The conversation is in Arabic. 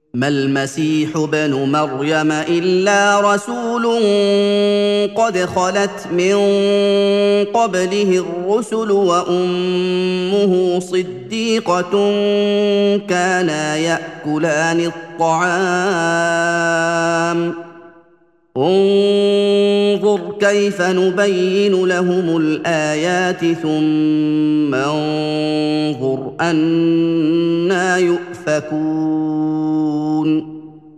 ما المسيح ابن مريم الا رسول قد خلت من قبله الرسل وامه صديقه كانا ياكلان الطعام انظر كيف نبين لهم الايات ثم انظر انا يؤفكون